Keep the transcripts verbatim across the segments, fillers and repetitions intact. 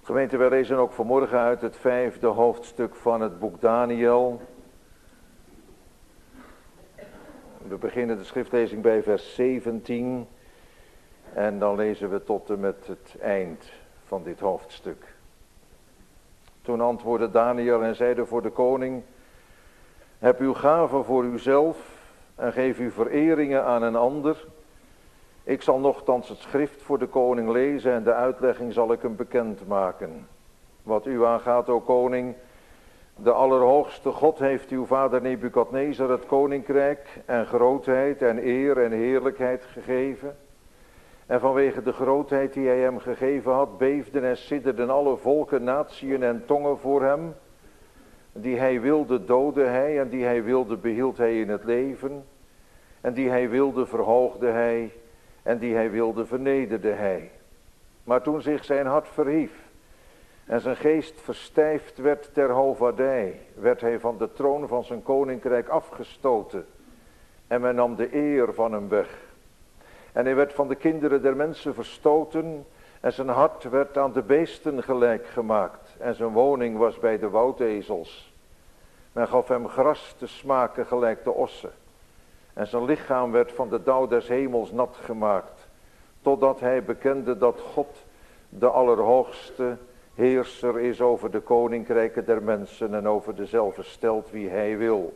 Gemeente, wij lezen ook vanmorgen uit het vijfde hoofdstuk van het boek Daniel. We beginnen de schriftlezing bij vers zeventien en dan lezen we tot en met het eind van dit hoofdstuk. Toen antwoordde Daniel en zeide voor de koning: heb uw gaven voor uzelf en geef uw vereringen aan een ander. Ik zal nochtans het schrift voor de koning lezen en de uitlegging zal ik hem bekend maken. Wat u aangaat, o koning, de Allerhoogste God heeft uw vader Nebukadnezar het koninkrijk en grootheid en eer en heerlijkheid gegeven. En vanwege de grootheid die hij hem gegeven had, beefden en sidderden alle volken, natieën en tongen voor hem. Die hij wilde doodde hij en die hij wilde behield hij in het leven. En die hij wilde verhoogde hij en die hij wilde vernederde hij. Maar toen zich zijn hart verhief en zijn geest verstijfd werd ter hovaardij, werd hij van de troon van zijn koninkrijk afgestoten. En men nam de eer van hem weg. En hij werd van de kinderen der mensen verstoten en zijn hart werd aan de beesten gelijk gemaakt. En zijn woning was bij de woudezels. Men gaf hem gras te smaken gelijk de ossen. En zijn lichaam werd van de dauw des hemels nat gemaakt. Totdat hij bekende dat God de Allerhoogste heerser is over de koninkrijken der mensen en over dezelfde stelt wie hij wil.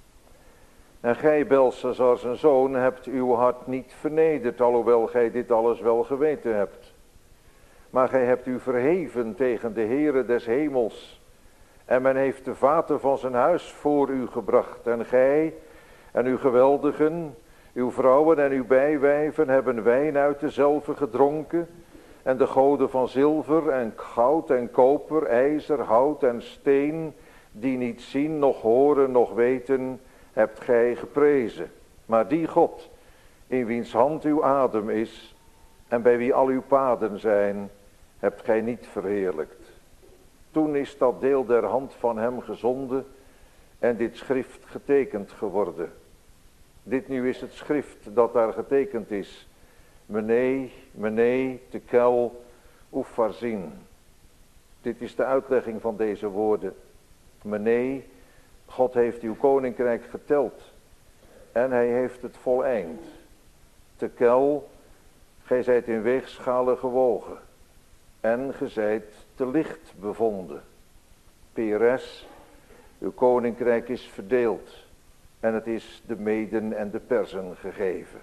En gij, Belshazzar zijn zoon, hebt uw hart niet vernederd, alhoewel gij dit alles wel geweten hebt. Maar gij hebt u verheven tegen de Heere des hemels. En men heeft de vaten van zijn huis voor u gebracht. En gij en uw geweldigen, uw vrouwen en uw bijwijven hebben wijn uit dezelve gedronken. En de goden van zilver en goud en koper, ijzer, hout en steen, die niet zien, noch horen, noch weten, hebt gij geprezen. Maar die God, in wiens hand uw adem is, en bij wie al uw paden zijn, hebt gij niet verheerlijkt. Toen is dat deel der hand van hem gezonden en dit schrift getekend geworden. Dit nu is het schrift dat daar getekend is. Mene, mene, tekel, upharzin. Dit is de uitlegging van deze woorden. Mene, God heeft uw koninkrijk geteld en hij heeft het voleind. Tekel, gij zijt in weegschalen gewogen en gij zijt te licht bevonden. Peres, uw koninkrijk is verdeeld en het is de Meden en de Perzen gegeven.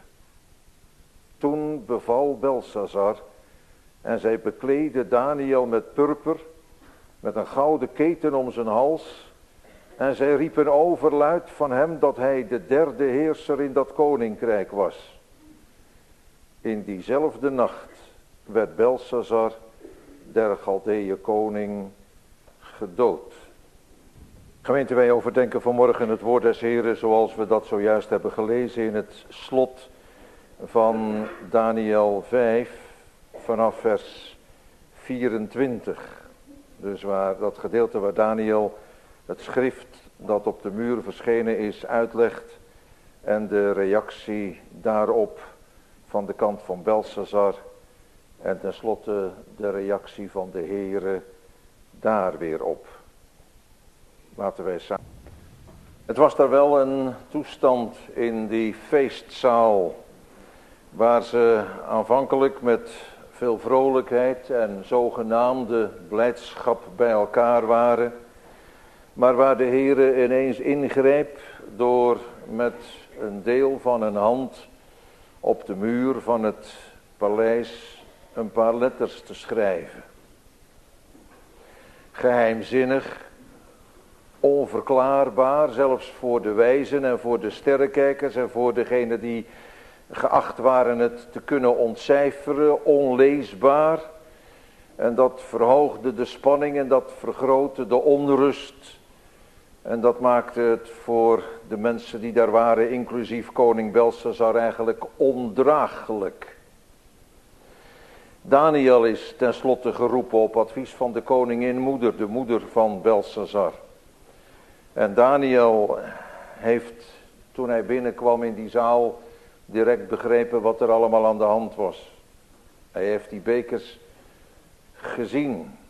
Toen beval Belshazzar en zij bekleedde Daniel met purper, met een gouden keten om zijn hals. En zij riepen overluid van hem dat hij de derde heerser in dat koninkrijk was. In diezelfde nacht werd Belshazzar, der Chaldeeën koning, gedood. Gemeente, wij overdenken vanmorgen het woord des Heren zoals we dat zojuist hebben gelezen in het slot van Daniel vijf vanaf vers vierentwintig. Dus waar dat gedeelte waar Daniel het schrift dat op de muur verschenen is uitlegt en de reactie daarop van de kant van Belshazzar en tenslotte de reactie van de Heere daar weer op. Laten wij samen. Het was daar wel een toestand in die feestzaal waar ze aanvankelijk met veel vrolijkheid en zogenaamde blijdschap bij elkaar waren, maar waar de Heere ineens ingreep door met een deel van een hand op de muur van het paleis een paar letters te schrijven. Geheimzinnig, onverklaarbaar, zelfs voor de wijzen en voor de sterrenkijkers en voor degenen die geacht waren het te kunnen ontcijferen, onleesbaar. En dat verhoogde de spanning en dat vergrootte de onrust. En dat maakte het voor de mensen die daar waren, inclusief koning Belshazzar, eigenlijk ondraaglijk. Daniel is tenslotte geroepen op advies van de koningin moeder, de moeder van Belshazzar. En Daniel heeft, toen hij binnenkwam in die zaal, direct begrepen wat er allemaal aan de hand was. Hij heeft die bekers gezien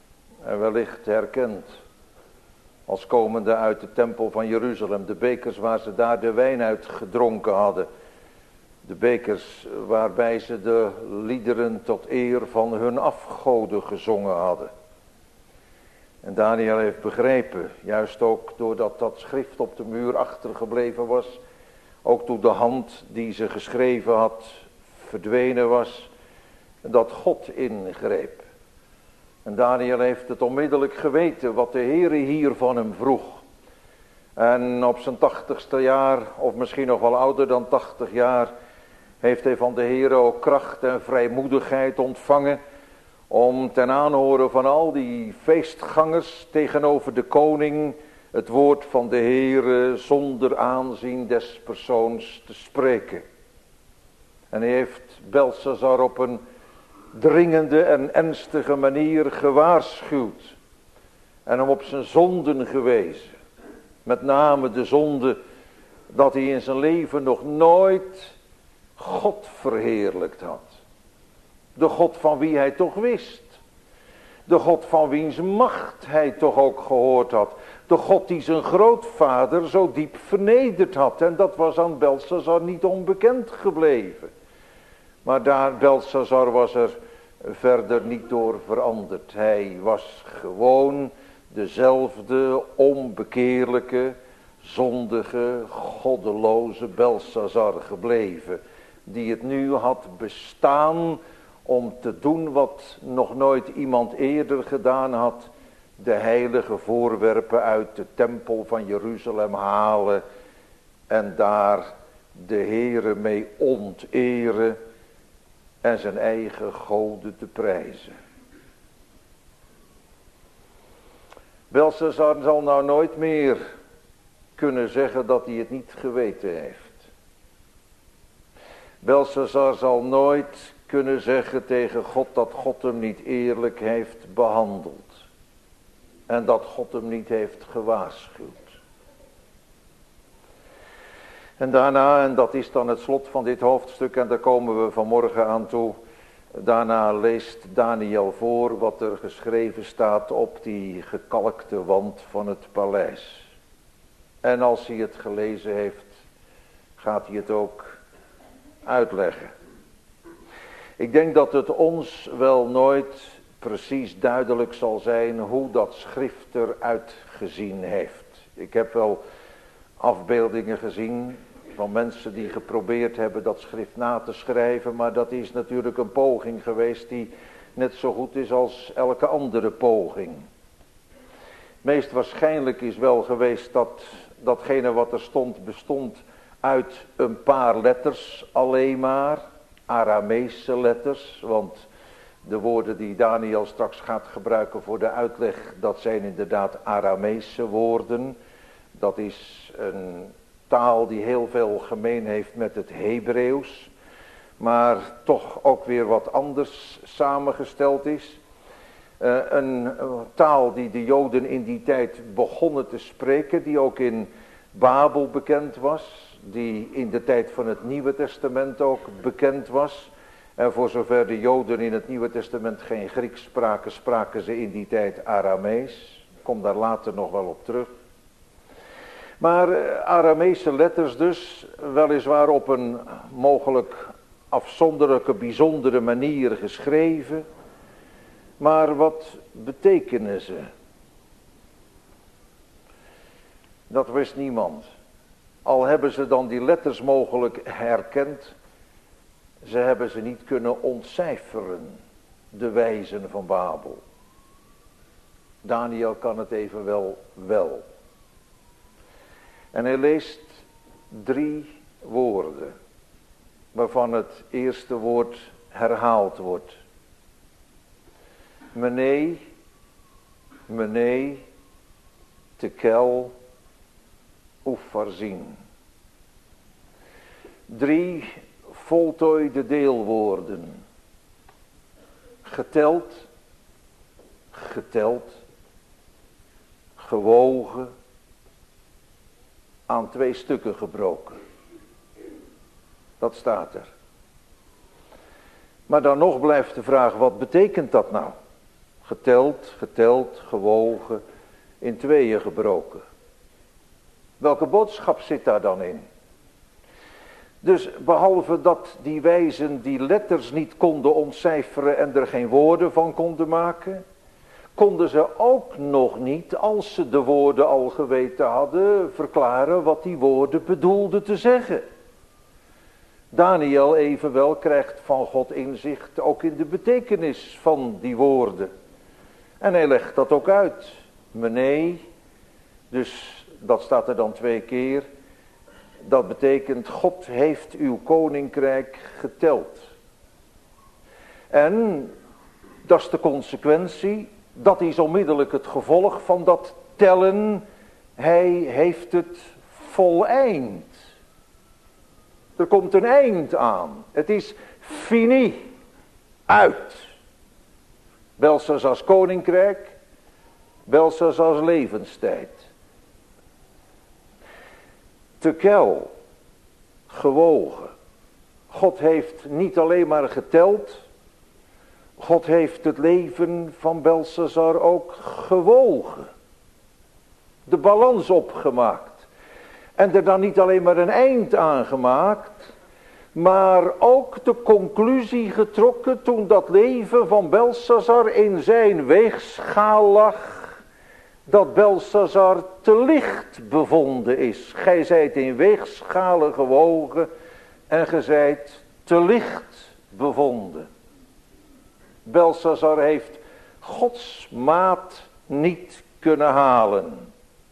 en wellicht herkend als komende uit de tempel van Jeruzalem. De bekers waar ze daar de wijn uit gedronken hadden. De bekers waarbij ze de liederen tot eer van hun afgoden gezongen hadden. En Daniel heeft begrepen, juist ook doordat dat schrift op de muur achtergebleven was, ook toen de hand die ze geschreven had verdwenen was, dat God ingreep. En Daniel heeft het onmiddellijk geweten wat de Heere hier van hem vroeg. En op zijn tachtigste jaar, of misschien nog wel ouder dan tachtig jaar, heeft hij van de Heere ook kracht en vrijmoedigheid ontvangen om ten aanhoren van al die feestgangers tegenover de koning het woord van de Heere zonder aanzien des persoons te spreken. En hij heeft Belshazzar op een dringende en ernstige manier gewaarschuwd en hem op zijn zonden gewezen. Met name de zonde dat hij in zijn leven nog nooit God verheerlijkt had. De God van wie hij toch wist. De God van wiens macht hij toch ook gehoord had. De God die zijn grootvader zo diep vernederd had. En dat was aan Belshazzar niet onbekend gebleven. Maar daar Belshazzar was er verder niet door veranderd. Hij was gewoon dezelfde onbekeerlijke, zondige, goddeloze Belshazzar gebleven. Die het nu had bestaan om te doen wat nog nooit iemand eerder gedaan had. De heilige voorwerpen uit de tempel van Jeruzalem halen. En daar de Heere mee onteren. En zijn eigen goden te prijzen. Belshazzar zal nou nooit meer kunnen zeggen dat hij het niet geweten heeft. Belshazzar zal nooit kunnen zeggen tegen God dat God hem niet eerlijk heeft behandeld. En dat God hem niet heeft gewaarschuwd. En daarna, en dat is dan het slot van dit hoofdstuk, en daar komen we vanmorgen aan toe. Daarna leest Daniel voor wat er geschreven staat op die gekalkte wand van het paleis. En als hij het gelezen heeft, gaat hij het ook uitleggen. Ik denk dat het ons wel nooit precies duidelijk zal zijn hoe dat schrift eruit gezien heeft. Ik heb wel afbeeldingen gezien van mensen die geprobeerd hebben dat schrift na te schrijven, maar dat is natuurlijk een poging geweest die net zo goed is als elke andere poging. Meest waarschijnlijk is wel geweest dat datgene wat er stond bestond uit een paar letters alleen maar, Arameese letters, want de woorden die Daniel straks gaat gebruiken voor de uitleg, dat zijn inderdaad Arameese woorden. Dat is een taal die heel veel gemeen heeft met het Hebreeuws, maar toch ook weer wat anders samengesteld is. Uh, een uh, taal die de Joden in die tijd begonnen te spreken, die ook in Babel bekend was, die in de tijd van het Nieuwe Testament ook bekend was. En voor zover de Joden in het Nieuwe Testament geen Grieks spraken, spraken ze in die tijd Aramees. Ik kom daar later nog wel op terug. Maar uh, Arameese letters dus, weliswaar op een mogelijk afzonderlijke, bijzondere manier geschreven. Maar wat betekenen ze? Dat wist niemand. Al hebben ze dan die letters mogelijk herkend, ze hebben ze niet kunnen ontcijferen, de wijzen van Babel. Daniel kan het evenwel wel. En hij leest drie woorden, waarvan het eerste woord herhaald wordt. Mene, mene, tekel, Upharzin. Drie voltooide deelwoorden. Geteld, geteld, gewogen, aan twee stukken gebroken. Dat staat er. Maar dan nog blijft de vraag, wat betekent dat nou? geteld, geteld, gewogen, in tweeën gebroken. Welke boodschap zit daar dan in? Dus behalve dat die wijzen die letters niet konden ontcijferen en er geen woorden van konden maken, konden ze ook nog niet, als ze de woorden al geweten hadden, verklaren wat die woorden bedoelden te zeggen. Daniel evenwel krijgt van God inzicht ook in de betekenis van die woorden. En hij legt dat ook uit. Mene, dus dat staat er dan twee keer. Dat betekent, God heeft uw koninkrijk geteld. En dat is de consequentie, dat is onmiddellijk het gevolg van dat tellen. Hij heeft het voleind. Er komt een eind aan. Het is fini. Uit. Belshazzars koninkrijk. Belshazzars levenstijd. Tekel. Gewogen. God heeft niet alleen maar geteld. God heeft het leven van Belshazzar ook gewogen. De balans opgemaakt. En er dan niet alleen maar een eind aan gemaakt, maar ook de conclusie getrokken toen dat leven van Belshazzar in zijn weegschaal lag, dat Belshazzar te licht bevonden is. Gij zijt in weegschalen gewogen en gij zijt te licht bevonden. Belshazzar heeft Gods maat niet kunnen halen.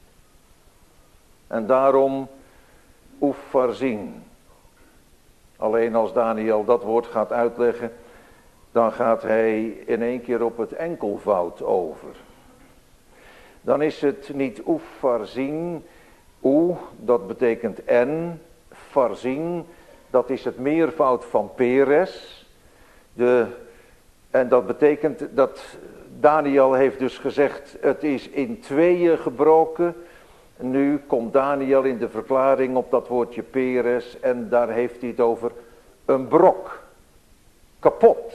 En daarom oeffarzien. Alleen als Daniel dat woord gaat uitleggen, dan gaat hij in één keer op het enkelvoud over. Dan is het niet oeffarzien, oe, dat betekent en, farzien, dat is het meervoud van Peres. De, en dat betekent dat Daniel heeft dus gezegd, het is in tweeën gebroken. Nu komt Daniel in de verklaring op dat woordje Peres en daar heeft hij het over een brok, kapot.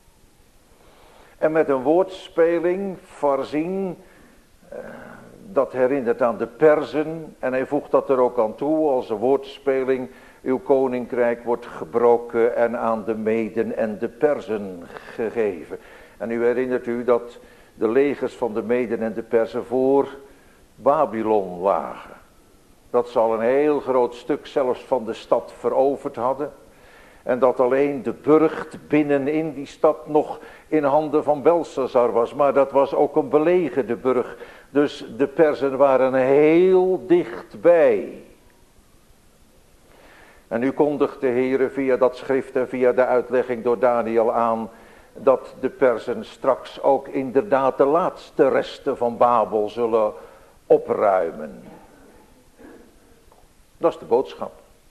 En met een woordspeling, farzien, dat herinnert aan de Perzen en hij voegt dat er ook aan toe als een woordspeling, uw koninkrijk wordt gebroken en aan de Meden en de Perzen gegeven. En u herinnert u dat de legers van de Meden en de Perzen voor Babylon lagen. Dat ze al een heel groot stuk zelfs van de stad veroverd hadden. En dat alleen de burcht binnenin die stad nog in handen van Belshazzar was. Maar dat was ook een belegerde burcht. Dus de Perzen waren heel dichtbij. En nu kondigt de Heer via dat schrift en via de uitlegging door Daniel aan dat de Perzen straks ook inderdaad de laatste resten van Babel zullen opruimen. Dat is de boodschap.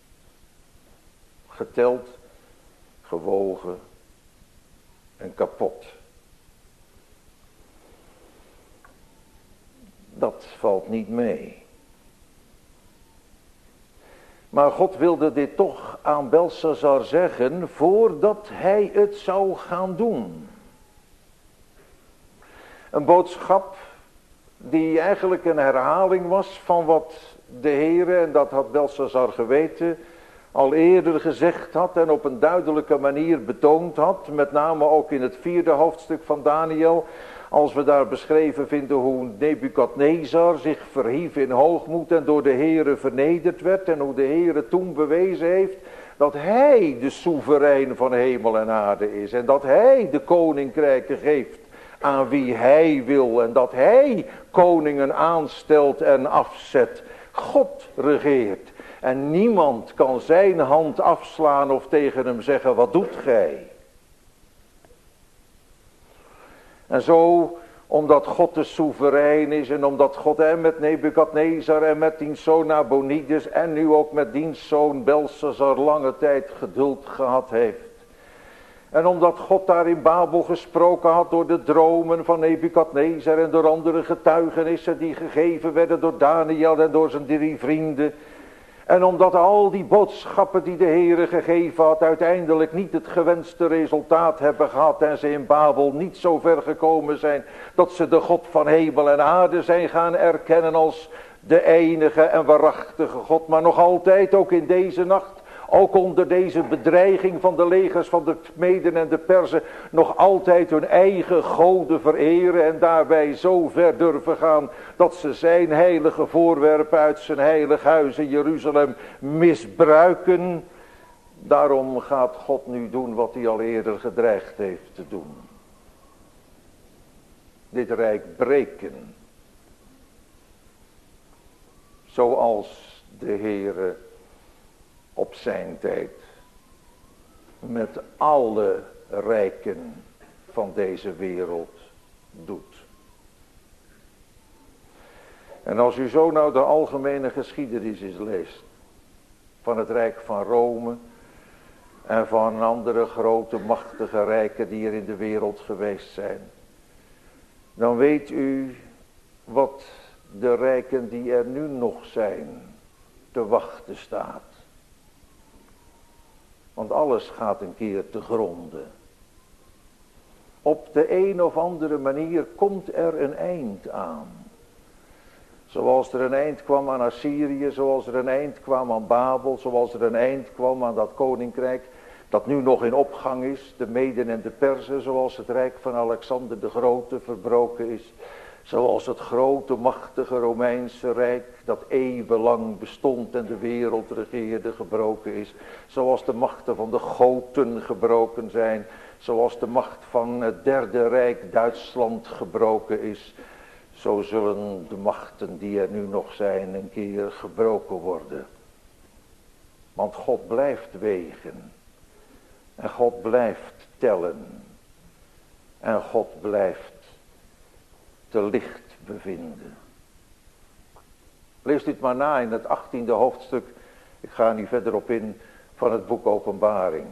Geteld, gewogen en kapot. Dat valt niet mee. Maar God wilde dit toch aan Belshazzar zeggen voordat hij het zou gaan doen. Een boodschap die eigenlijk een herhaling was van wat de Heere, en dat had Belshazzar geweten, al eerder gezegd had en op een duidelijke manier betoond had. Met name ook in het vierde hoofdstuk van Daniel. Als we daar beschreven vinden hoe Nebukadnezar zich verhief in hoogmoed en door de Heere vernederd werd. En hoe de Heere toen bewezen heeft dat hij de soeverein van hemel en aarde is. En dat hij de koninkrijken geeft aan wie hij wil. En dat hij koningen aanstelt en afzet. God regeert. En niemand kan zijn hand afslaan of tegen hem zeggen, wat doet gij? En zo, omdat God de soeverein is en omdat God en met Nebukadnezar en met diens zoon Nabonides en nu ook met diens zoon Belshazzar lange tijd geduld gehad heeft. En omdat God daar in Babel gesproken had door de dromen van Nebukadnezar en door andere getuigenissen die gegeven werden door Daniel en door zijn drie vrienden. En omdat al die boodschappen die de Heere gegeven had uiteindelijk niet het gewenste resultaat hebben gehad. En ze in Babel niet zo ver gekomen zijn dat ze de God van hemel en aarde zijn gaan erkennen als de enige en waarachtige God. Maar nog altijd ook in deze nacht. Ook onder deze bedreiging van de legers van de Meden en de Perzen nog altijd hun eigen goden vereren en daarbij zo ver durven gaan dat ze zijn heilige voorwerpen uit zijn heilig huis in Jeruzalem misbruiken. Daarom gaat God nu doen wat hij al eerder gedreigd heeft te doen. Dit rijk breken. Zoals de Heere op zijn tijd met alle rijken van deze wereld doet. En als u zo nou de algemene geschiedenis eens leest van het Rijk van Rome en van andere grote machtige rijken die er in de wereld geweest zijn, dan weet u wat de rijken die er nu nog zijn te wachten staat. Want alles gaat een keer te gronden. Op de een of andere manier komt er een eind aan. Zoals er een eind kwam aan Assyrië, zoals er een eind kwam aan Babel, zoals er een eind kwam aan dat koninkrijk dat nu nog in opgang is, de Meden en de Perzen, zoals het rijk van Alexander de Grote verbroken is. Zoals het grote machtige Romeinse rijk dat eeuwenlang bestond en de wereld regeerde gebroken is. Zoals de machten van de Goten gebroken zijn. Zoals de macht van het derde rijk Duitsland gebroken is. Zo zullen de machten die er nu nog zijn een keer gebroken worden. Want God blijft wegen. En God blijft tellen. En God blijft te licht bevinden. Lees dit maar na in het achttiende hoofdstuk. Ik ga er niet verder op in van het boek Openbaring.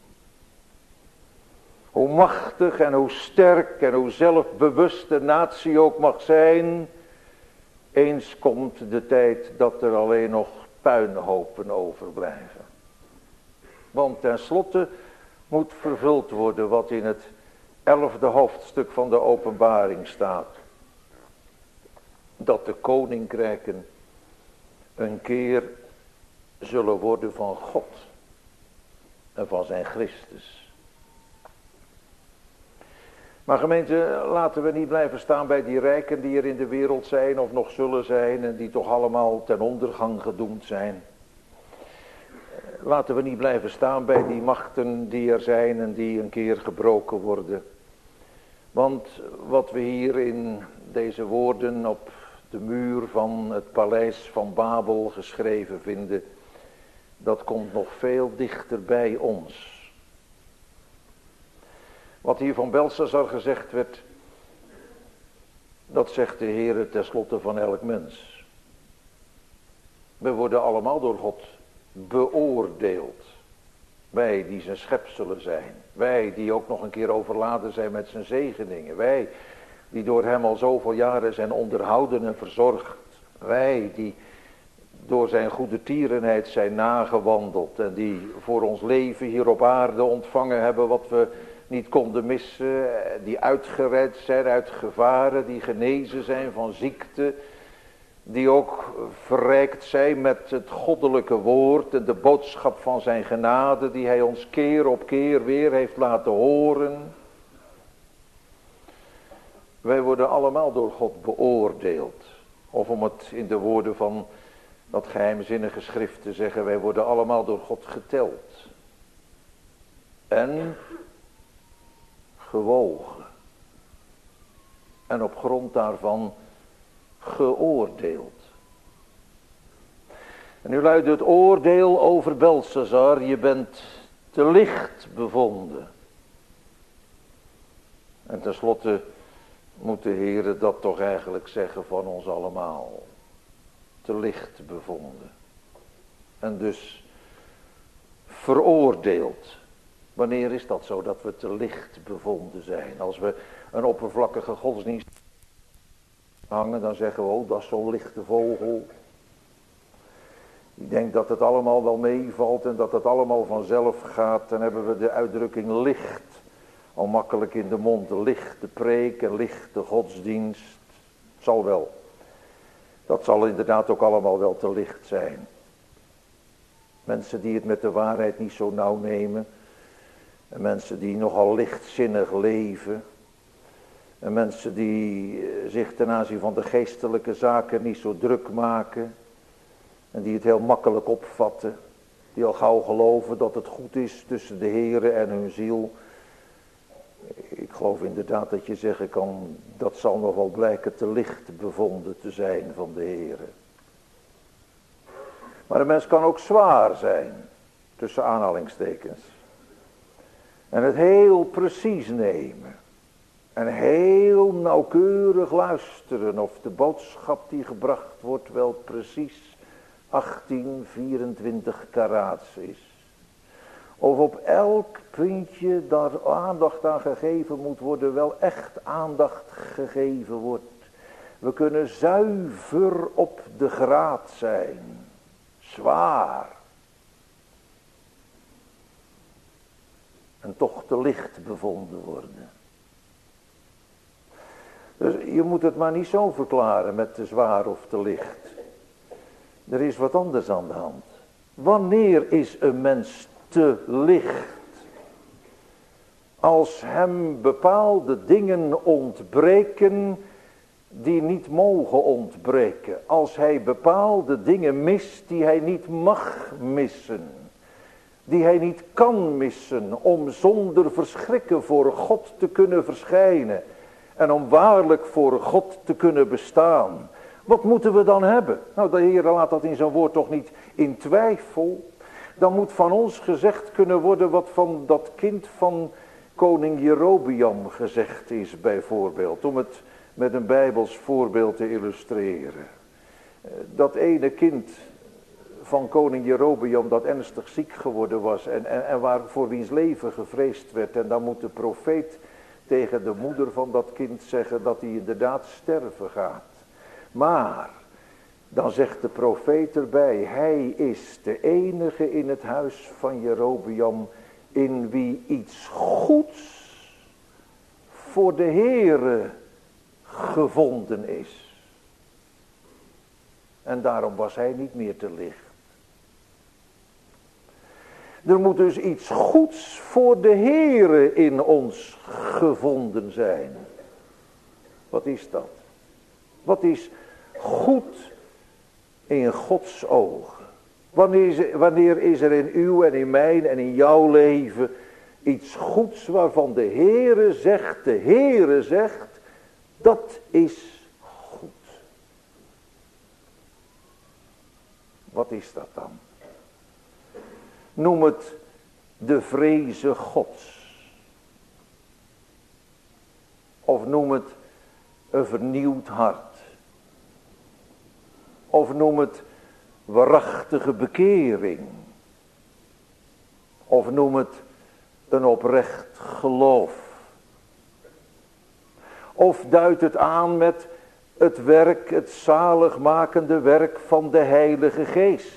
Hoe machtig en hoe sterk en hoe zelfbewust de natie ook mag zijn. Eens komt de tijd dat er alleen nog puinhopen overblijven. Want tenslotte moet vervuld worden wat in het elfde hoofdstuk van de Openbaring staat. Dat de koninkrijken een keer zullen worden van God en van zijn Christus. Maar gemeente, laten we niet blijven staan bij die rijken die er in de wereld zijn of nog zullen zijn en die toch allemaal ten ondergang gedoemd zijn. Laten we niet blijven staan bij die machten die er zijn en die een keer gebroken worden. Want wat we hier in deze woorden op de muur van het paleis van Babel geschreven vinden, dat komt nog veel dichter bij ons. Wat hier van Belshazzar gezegd werd, dat zegt de Heere tenslotte van elk mens. We worden allemaal door God beoordeeld. Wij die zijn schepselen zijn. Wij die ook nog een keer overladen zijn met zijn zegeningen. Wij die door hem al zoveel jaren zijn onderhouden en verzorgd. Wij die door zijn goede tierenheid zijn nagewandeld. En die voor ons leven hier op aarde ontvangen hebben wat we niet konden missen. Die uitgered zijn uit gevaren. Die genezen zijn van ziekte. Die ook verrijkt zijn met het goddelijke woord en de boodschap van zijn genade die hij ons keer op keer weer heeft laten horen. Wij worden allemaal door God beoordeeld. Of om het in de woorden van dat geheimzinnige schrift te zeggen, wij worden allemaal door God geteld. En gewogen. En op grond daarvan geoordeeld. En nu luidt het oordeel over Belshazzar, je bent te licht bevonden. En tenslotte moet de Heere dat toch eigenlijk zeggen van ons allemaal. Te licht bevonden. En dus veroordeeld. Wanneer is dat zo dat we te licht bevonden zijn? Als we een oppervlakkige godsdienst hangen, dan zeggen we, oh, dat is zo'n lichte vogel. die denkt dat het allemaal wel meevalt en dat het allemaal vanzelf gaat, dan hebben we de uitdrukking licht al makkelijk in de mond. Lichte preek en lichte godsdienst. Zal wel. Dat zal inderdaad ook allemaal wel te licht zijn. Mensen die het met de waarheid niet zo nauw nemen. En mensen die nogal lichtzinnig leven. En mensen die zich ten aanzien van de geestelijke zaken niet zo druk maken. En die het heel makkelijk opvatten. Die al gauw geloven dat het goed is tussen de Here en hun ziel. Ik geloof inderdaad dat je zeggen kan, dat zal nog wel blijken te licht bevonden te zijn van de Here. Maar een mens kan ook zwaar zijn, tussen aanhalingstekens. En het heel precies nemen. En heel nauwkeurig luisteren of de boodschap die gebracht wordt wel precies achttien vierentwintig karaats is. Of op elk puntje daar aandacht aan gegeven moet worden, wel echt aandacht gegeven wordt. We kunnen zuiver op de graad zijn. Zwaar. En toch te licht bevonden worden. Dus je moet het maar niet zo verklaren met te zwaar of te licht. Er is wat anders aan de hand. Wanneer is een mens te licht? Als hem bepaalde dingen ontbreken die niet mogen ontbreken. Als hij bepaalde dingen mist die hij niet mag missen. Die hij niet kan missen om zonder verschrikken voor God te kunnen verschijnen. En om waarlijk voor God te kunnen bestaan. Wat moeten we dan hebben? Nou, de Heer laat dat in zijn woord toch niet in twijfel. Dan moet van ons gezegd kunnen worden wat van dat kind van koning Jerobeam gezegd is bijvoorbeeld. Om het met een bijbels voorbeeld te illustreren. Dat ene kind van koning Jerobeam dat ernstig ziek geworden was. En, en, en waar voor wiens leven gevreesd werd. En dan moet de profeet tegen de moeder van dat kind zeggen dat hij inderdaad sterven gaat. Maar dan zegt de profeet erbij, hij is de enige in het huis van Jerobeam in wie iets goeds voor de Heere gevonden is. En daarom was hij niet meer te licht. Er moet dus iets goeds voor de Heere in ons gevonden zijn. Wat is dat? Wat is goed in Gods ogen? Wanneer is, wanneer is er in uw en in mijn en in jouw leven iets goeds waarvan de Heere zegt, de Heere zegt, dat is goed. Wat is dat dan? Noem het de vreze Gods. Of noem het een vernieuwd hart. Of noem het waarachtige bekering. Of noem het een oprecht geloof. Of duidt het aan met het werk, het zaligmakende werk van de Heilige Geest.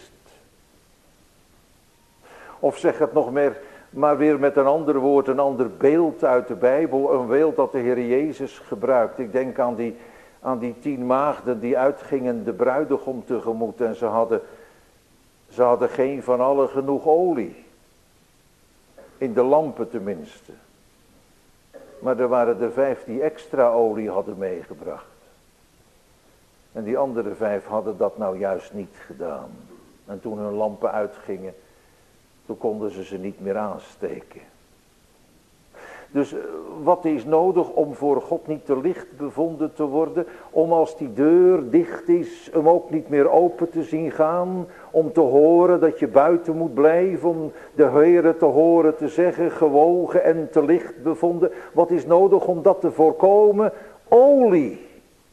Of zeg het nog meer, maar weer met een ander woord, een ander beeld uit de Bijbel. Een beeld dat de Heer Jezus gebruikt. Ik denk aan die, aan die tien maagden die uitgingen de bruidegom tegemoet. En ze hadden, ze hadden geen van allen genoeg olie. In de lampen tenminste. Maar er waren er vijf die extra olie hadden meegebracht. En die andere vijf hadden dat nou juist niet gedaan. En toen hun lampen uitgingen, toen konden ze ze niet meer aansteken. Dus wat is nodig om voor God niet te licht bevonden te worden? Om als die deur dicht is, hem ook niet meer open te zien gaan. Om te horen dat je buiten moet blijven. Om de Heere te horen te zeggen, gewogen en te licht bevonden. Wat is nodig om dat te voorkomen? Olie.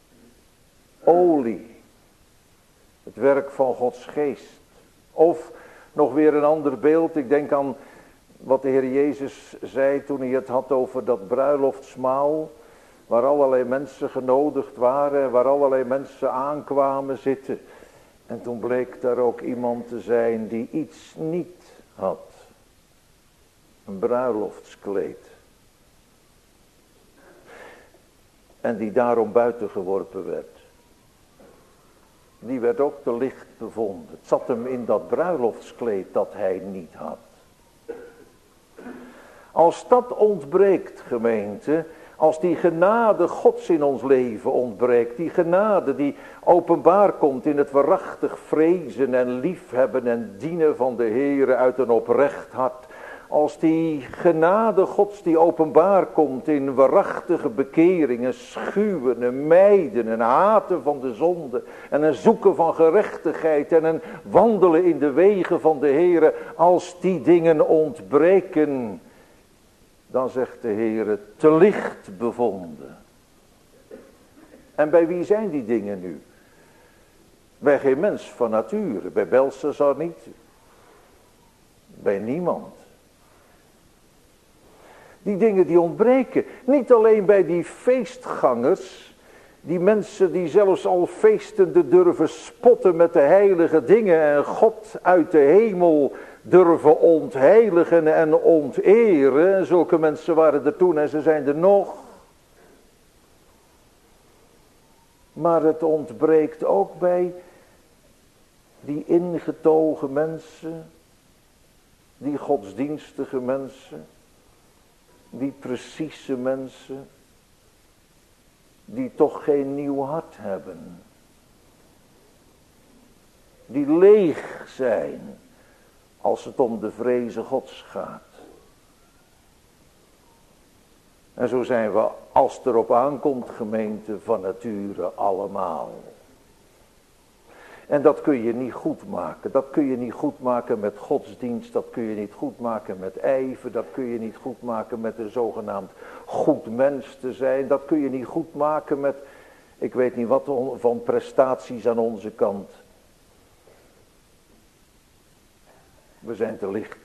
Olie. Het werk van Gods geest. Of nog weer een ander beeld. Ik denk aan wat de Heer Jezus zei toen hij het had over dat bruiloftsmaal. Waar allerlei mensen genodigd waren. Waar allerlei mensen aankwamen zitten. En toen bleek daar ook iemand te zijn die iets niet had. Een bruiloftskleed. En die daarom buiten geworpen werd. Die werd ook te licht bevonden. Het zat hem in dat bruiloftskleed dat hij niet had. Als dat ontbreekt, gemeente, als die genade Gods in ons leven ontbreekt, die genade die openbaar komt in het waarachtig vrezen en liefhebben en dienen van de Heere uit een oprecht hart, als die genade Gods die openbaar komt in waarachtige bekeringen, schuwen en mijden en haten van de zonde en een zoeken van gerechtigheid en een wandelen in de wegen van de Heere, als die dingen ontbreken, dan zegt de Heere, te licht bevonden. En bij wie zijn die dingen nu? Bij geen mens van nature, bij Belshazzar niet, bij niemand. Die dingen die ontbreken, niet alleen bij die feestgangers, die mensen die zelfs al feestende durven spotten met de heilige dingen en God uit de hemel durven ontheiligen en onteren. Zulke mensen waren er toen en ze zijn er nog. Maar het ontbreekt ook bij die ingetogen mensen, die godsdienstige mensen, die precieze mensen, die toch geen nieuw hart hebben. Die leeg zijn als het om de vrezen Gods gaat. En zo zijn we, als het erop aankomt, gemeente, van nature allemaal. En dat kun je niet goed maken. Dat kun je niet goed maken met godsdienst. Dat kun je niet goed maken met ijver. Dat kun je niet goed maken met een zogenaamd goed mens te zijn. Dat kun je niet goed maken met, ik weet niet wat, van prestaties aan onze kant. We zijn te licht.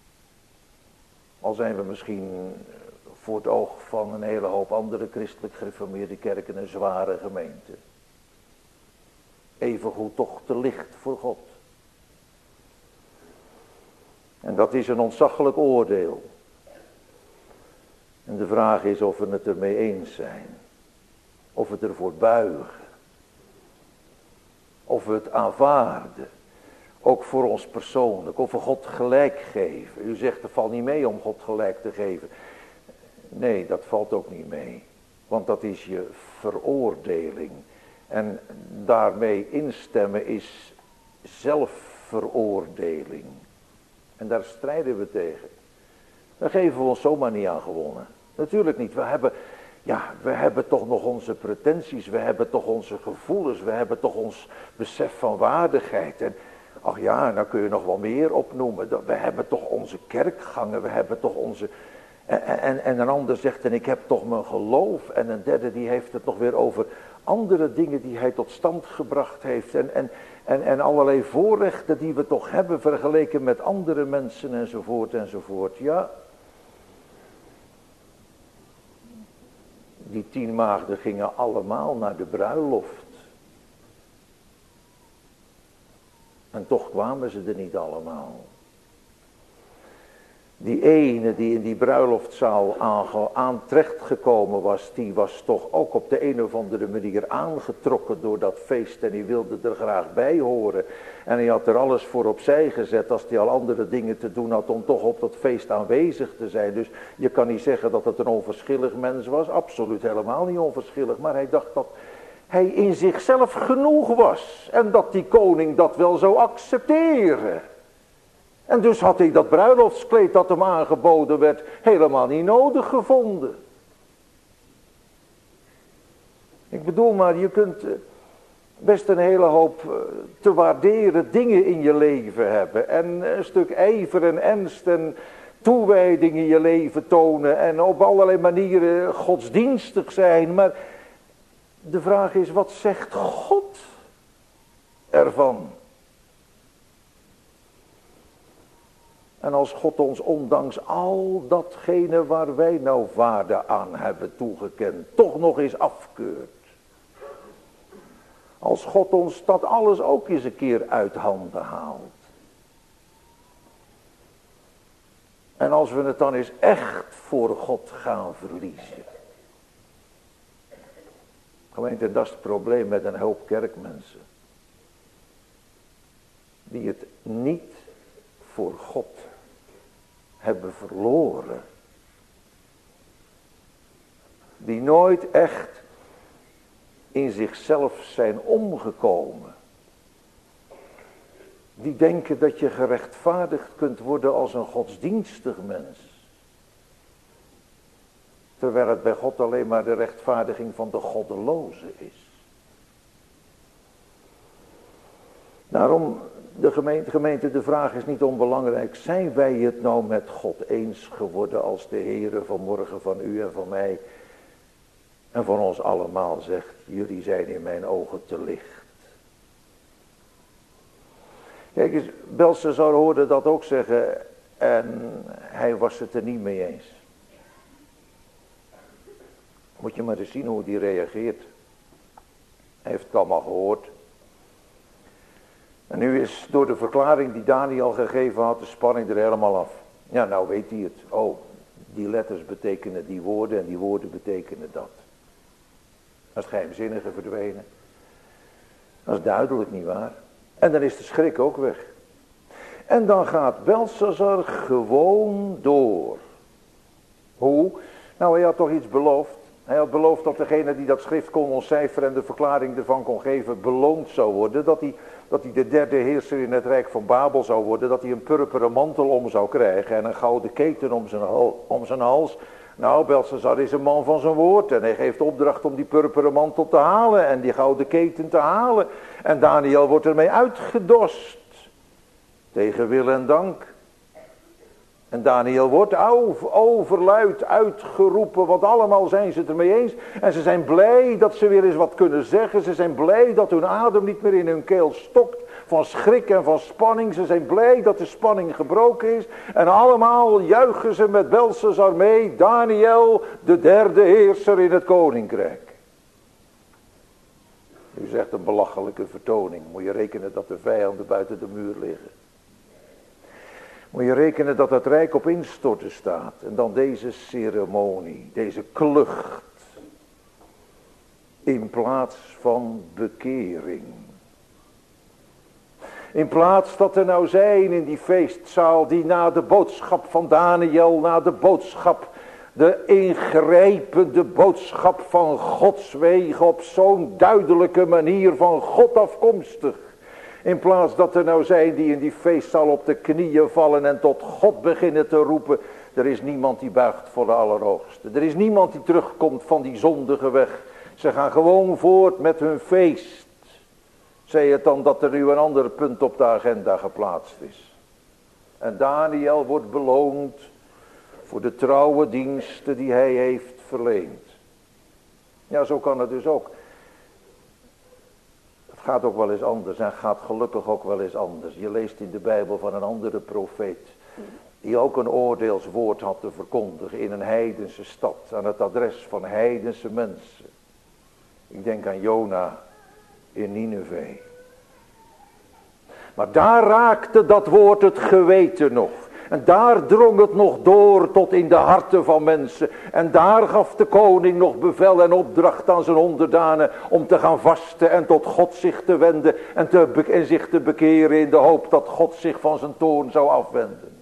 Al zijn we misschien voor het oog van een hele hoop andere christelijk gereformeerde kerken een zware gemeente. Evengoed toch te licht voor God. En dat is een ontzaglijk oordeel. En de vraag is of we het ermee eens zijn. Of we het ervoor buigen. Of we het aanvaarden. Ook voor ons persoonlijk. Of we God gelijk geven. U zegt er valt niet mee om God gelijk te geven. Nee, dat valt ook niet mee. Want dat is je veroordeling. En daarmee instemmen is zelfveroordeling. En daar strijden we tegen. Daar geven we ons zomaar niet aan gewonnen. Natuurlijk niet. We hebben, ja, we hebben toch nog onze pretenties. We hebben toch onze gevoelens. We hebben toch ons besef van waardigheid. En ach ja, nou kun je nog wel meer opnoemen. We hebben toch onze kerkgangen. We hebben toch onze... En, en, en een ander zegt, en ik heb toch mijn geloof. En een derde die heeft het nog weer over andere dingen die hij tot stand gebracht heeft. En, en, en, en allerlei voorrechten die we toch hebben vergeleken met andere mensen enzovoort enzovoort. Ja. Die tien maagden gingen allemaal naar de bruiloft. En toch kwamen ze er niet allemaal. Die ene die in die bruiloftzaal aan terecht gekomen was, die was toch ook op de een of andere manier aangetrokken door dat feest en die wilde er graag bij horen. En hij had er alles voor opzij gezet als hij al andere dingen te doen had om toch op dat feest aanwezig te zijn. Dus je kan niet zeggen dat het een onverschillig mens was, absoluut helemaal niet onverschillig, maar hij dacht dat hij in zichzelf genoeg was en dat die koning dat wel zou accepteren. En dus had hij dat bruiloftskleed dat hem aangeboden werd helemaal niet nodig gevonden. Ik bedoel maar, je kunt best een hele hoop te waarderen dingen in je leven hebben. En een stuk ijver en ernst en toewijding in je leven tonen. En op allerlei manieren godsdienstig zijn. Maar de vraag is, wat zegt God ervan? En als God ons ondanks al datgene waar wij nou waarde aan hebben toegekend, toch nog eens afkeurt. Als God ons dat alles ook eens een keer uit handen haalt. En als we het dan eens echt voor God gaan verliezen. Gemeente, dat is het probleem met een hoop kerkmensen. Die het niet voor God hebben verloren. Die nooit echt in zichzelf zijn omgekomen. Die denken dat je gerechtvaardigd kunt worden als een godsdienstig mens. Terwijl het bij God alleen maar de rechtvaardiging van de goddeloze is. Daarom, de gemeente, gemeente, de vraag is niet onbelangrijk. Zijn wij het nou met God eens geworden als de Heere vanmorgen van u en van mij en van ons allemaal zegt, jullie zijn in mijn ogen te licht. Kijk eens, Belshazzar hoorde dat ook zeggen en hij was het er niet mee eens. Moet je maar eens zien hoe hij reageert. Hij heeft het allemaal gehoord. En nu is door de verklaring die Daniel gegeven had de spanning er helemaal af. Ja, nou weet hij het. Oh, die letters betekenen die woorden en die woorden betekenen dat. Dat is geheimzinnige verdwenen. Dat is duidelijk niet waar. En dan is de schrik ook weg. En dan gaat Belshazzar gewoon door. Hoe? Nou, hij had toch iets beloofd. Hij had beloofd dat degene die dat schrift kon ontcijferen en de verklaring ervan kon geven, beloond zou worden. Dat hij, dat hij de derde heerser in het rijk van Babel zou worden. Dat hij een purperen mantel om zou krijgen en een gouden keten om zijn, om zijn hals. Nou, Belshazzar is een man van zijn woord en hij geeft opdracht om die purperen mantel te halen en die gouden keten te halen. En Daniel wordt ermee uitgedost. Tegen wil en dank. En Daniel wordt overluid uitgeroepen, want allemaal zijn ze het ermee eens. En ze zijn blij dat ze weer eens wat kunnen zeggen. Ze zijn blij dat hun adem niet meer in hun keel stokt van schrik en van spanning. Ze zijn blij dat de spanning gebroken is. En allemaal juichen ze met Belshazzar mee, Daniel, de derde heerser in het koninkrijk. U zegt een belachelijke vertoning. Moet je rekenen dat de vijanden buiten de muur liggen. Moet je rekenen dat het rijk op instorten staat. En dan deze ceremonie, deze klucht. In plaats van bekering. In plaats dat er nou zijn in die feestzaal die na de boodschap van Daniel, na de boodschap, de ingrijpende boodschap van Gods wegen op zo'n duidelijke manier van God afkomstig. In plaats dat er nou zijn die in die feestzaal op de knieën vallen en tot God beginnen te roepen. Er is niemand die buigt voor de Allerhoogste. Er is niemand die terugkomt van die zondige weg. Ze gaan gewoon voort met hun feest. Zei het dan dat er nu een ander punt op de agenda geplaatst is. En Daniel wordt beloond voor de trouwe diensten die hij heeft verleend. Ja, zo kan het dus ook. Het gaat ook wel eens anders en gaat gelukkig ook wel eens anders. Je leest in de Bijbel van een andere profeet. Die ook een oordeelswoord had te verkondigen in een heidense stad. Aan het adres van heidense mensen. Ik denk aan Jona in Nineve. Maar daar raakte dat woord het geweten nog. En daar drong het nog door tot in de harten van mensen. En daar gaf de koning nog bevel en opdracht aan zijn onderdanen om te gaan vasten en tot God zich te wenden. En, te, en zich te bekeren in de hoop dat God zich van zijn toorn zou afwenden.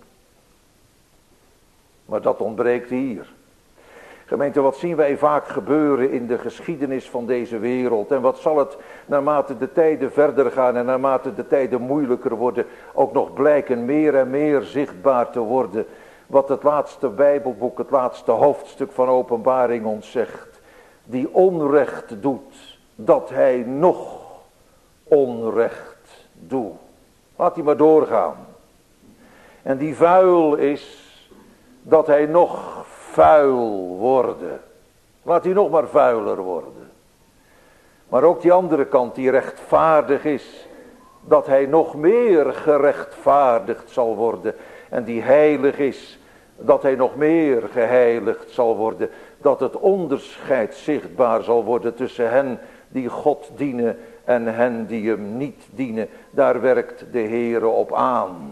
Maar dat ontbreekt hier. Gemeente, wat zien wij vaak gebeuren in de geschiedenis van deze wereld? En wat zal het naarmate de tijden verder gaan en naarmate de tijden moeilijker worden ook nog blijken meer en meer zichtbaar te worden? Wat het laatste Bijbelboek, het laatste hoofdstuk van Openbaring ons zegt. Die onrecht doet, dat hij nog onrecht doet. Laat hij maar doorgaan. En die vuil is, dat hij nog vuil worden. Laat hij nog maar vuiler worden. Maar ook die andere kant die rechtvaardig is. Dat hij nog meer gerechtvaardigd zal worden. En die heilig is. Dat hij nog meer geheiligd zal worden. Dat het onderscheid zichtbaar zal worden tussen hen die God dienen En hen die hem niet dienen, daar werkt de Heere op aan.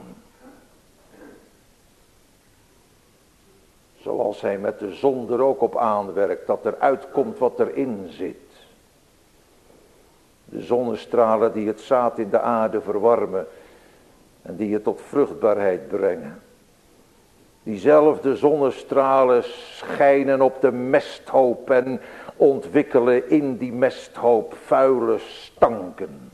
Zoals hij met de zon er ook op aanwerkt, dat er uitkomt wat erin zit. De zonnestralen die het zaad in de aarde verwarmen en die het tot vruchtbaarheid brengen. Diezelfde zonnestralen schijnen op de mesthoop en ontwikkelen in die mesthoop vuile stanken.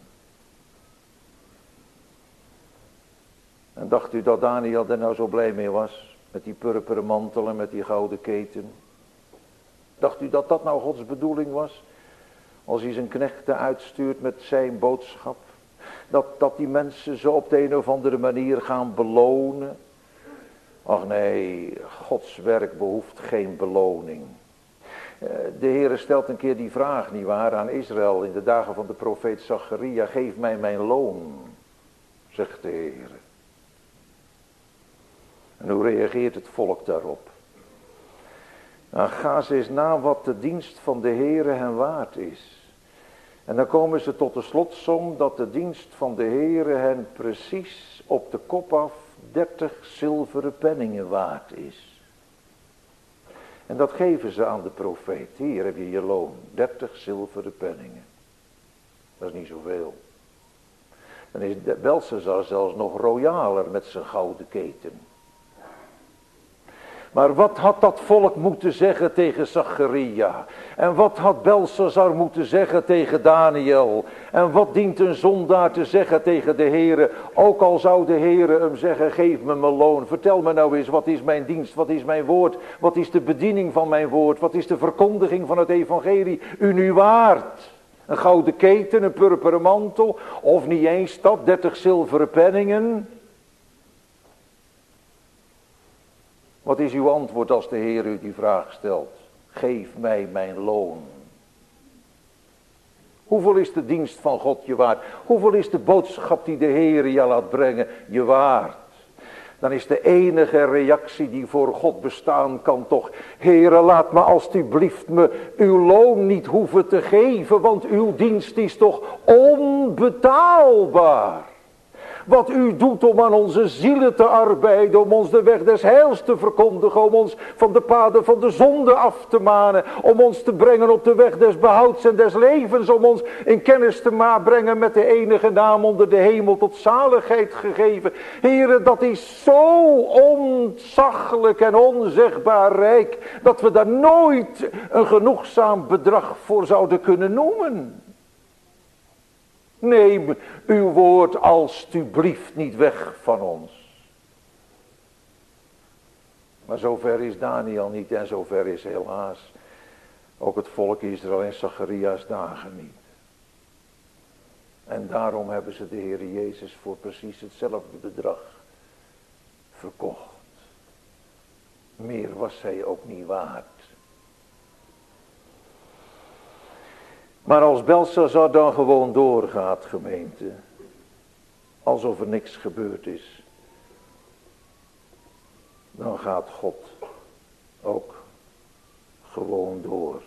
En dacht u dat Daniel er nou zo blij mee was? Met die purperen mantel en met die gouden keten? Dacht u dat dat nou Gods bedoeling was? Als hij zijn knechten uitstuurt met zijn boodschap. Dat, dat die mensen zo op de een of andere manier gaan belonen. Ach nee, Gods werk behoeft geen beloning. De Heere stelt een keer die vraag, nietwaar, aan Israël in de dagen van de profeet Zacharia. Geef mij mijn loon, zegt de Heere. En hoe reageert het volk daarop? Nou, ga ze eens na wat de dienst van de Heere hen waard is. En dan komen ze tot de slotsom dat de dienst van de Heere hen precies op de kop af dertig zilveren penningen waard is. En dat geven ze aan de profeet. Hier heb je je loon, dertig zilveren penningen. Dat is niet zoveel. Dan is Belshazzar zelfs nog royaler met zijn gouden keten. Maar wat had dat volk moeten zeggen tegen Zacharia? En wat had Belshazzar moeten zeggen tegen Daniel? En wat dient een zondaar te zeggen tegen de Heere? Ook al zou de Heere hem zeggen, geef me mijn loon. Vertel me nou eens, wat is mijn dienst? Wat is mijn woord? Wat is de bediening van mijn woord? Wat is de verkondiging van het evangelie u nu waard? Een gouden keten, een purperen mantel? Of niet eens dat, dertig zilveren penningen? Wat is uw antwoord als de Heer u die vraag stelt? Geef mij mijn loon. Hoeveel is de dienst van God je waard? Hoeveel is de boodschap die de Heer je laat brengen je waard? Dan is de enige reactie die voor God bestaan kan toch: Heere, laat me alstublieft me uw loon niet hoeven te geven, want uw dienst is toch onbetaalbaar. Wat u doet om aan onze zielen te arbeiden, om ons de weg des heils te verkondigen, om ons van de paden van de zonde af te manen, om ons te brengen op de weg des behouds en des levens, om ons in kennis te brengen met de enige naam onder de hemel tot zaligheid gegeven. Heere, dat is zo ontzaglijk en onzegbaar rijk, dat we daar nooit een genoegzaam bedrag voor zouden kunnen noemen. Neem uw woord alstublieft niet weg van ons. Maar zover is Daniel niet en zover is helaas ook het volk Israël in Zacharia's dagen niet. En daarom hebben ze de Heer Jezus voor precies hetzelfde bedrag verkocht. Meer was hij ook niet waard. Maar als Belshazzar dan gewoon doorgaat, gemeente, alsof er niks gebeurd is, dan gaat God ook gewoon door.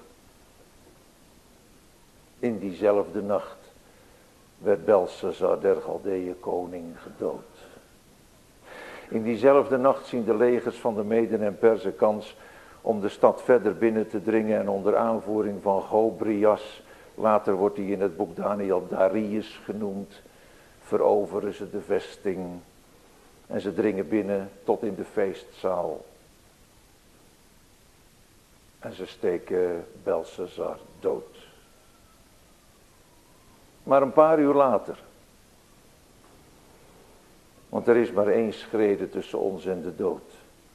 In diezelfde nacht werd Belshazzar der Galdeeën koning gedood. In diezelfde nacht zien de legers van de Meden en Perzen kans om de stad verder binnen te dringen en onder aanvoering van Gobrias, later wordt hij in het boek Daniel Darius genoemd, veroveren ze de vesting en ze dringen binnen tot in de feestzaal. En ze steken Belshazzar dood. Maar een paar uur later, want er is maar één schrede tussen ons en de dood.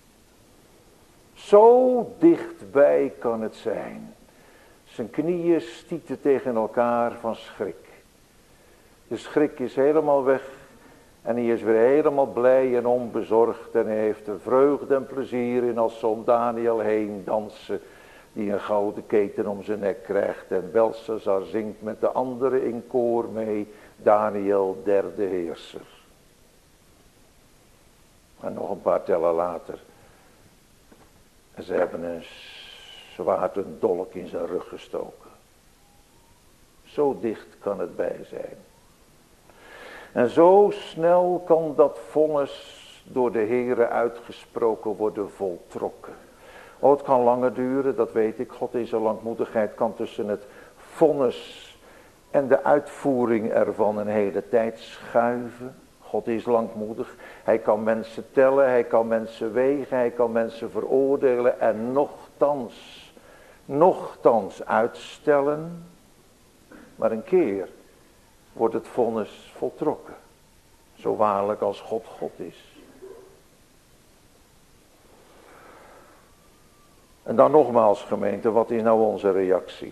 Zo dichtbij kan het zijn. Zijn knieën stieten tegen elkaar van schrik. De schrik is helemaal weg. En hij is weer helemaal blij en onbezorgd. En hij heeft er vreugde en plezier in als ze om Daniel heen dansen. Die een gouden keten om zijn nek krijgt. En Belshazzar zingt met de anderen in koor mee. Daniel derde heerser. En nog een paar tellen later. En ze hebben een zwaard, een dolk in zijn rug gestoken. Zo dicht kan het bij zijn. En zo snel kan dat vonnis door de Heere uitgesproken worden voltrokken. Oh, het kan langer duren, dat weet ik. God in zijn langmoedigheid kan tussen het vonnis en de uitvoering ervan een hele tijd schuiven. God is langmoedig. Hij kan mensen tellen, hij kan mensen wegen, hij kan mensen veroordelen en nochtans, nochtans uitstellen. Maar een keer wordt het vonnis voltrokken. Zo waarlijk als God God is. En dan nogmaals gemeente, wat is nou onze reactie?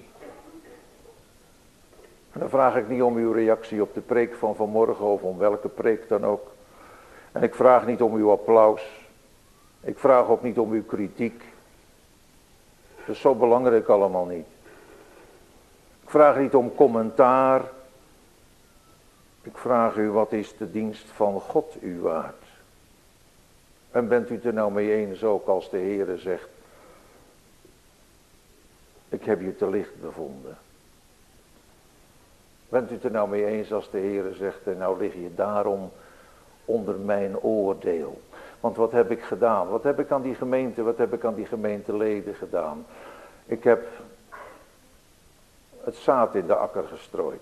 En dan vraag ik niet om uw reactie op de preek van vanmorgen of om welke preek dan ook. En ik vraag niet om uw applaus. Ik vraag ook niet om uw kritiek. Dat is zo belangrijk allemaal niet. Ik vraag niet om commentaar. Ik vraag u, wat is de dienst van God u waard? En bent u het er nou mee eens ook als de Heere zegt, ik heb je te licht bevonden. Bent u het er nou mee eens als de Heere zegt, en nou lig je daarom onder mijn oordeel. Want wat heb ik gedaan? Wat heb ik aan die gemeente, wat heb ik aan die gemeenteleden gedaan? Ik heb het zaad in de akker gestrooid.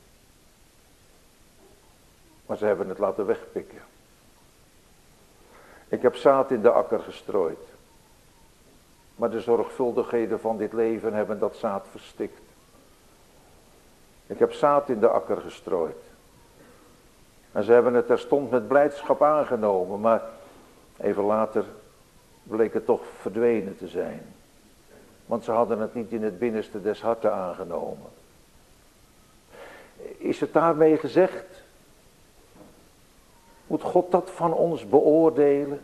Maar ze hebben het laten wegpikken. Ik heb zaad in de akker gestrooid. Maar de zorgvuldigheden van dit leven hebben dat zaad verstikt. Ik heb zaad in de akker gestrooid. En ze hebben het terstond met blijdschap aangenomen. Maar even later bleek het toch verdwenen te zijn. Want ze hadden het niet in het binnenste des harten aangenomen. Is het daarmee gezegd? Moet God dat van ons beoordelen?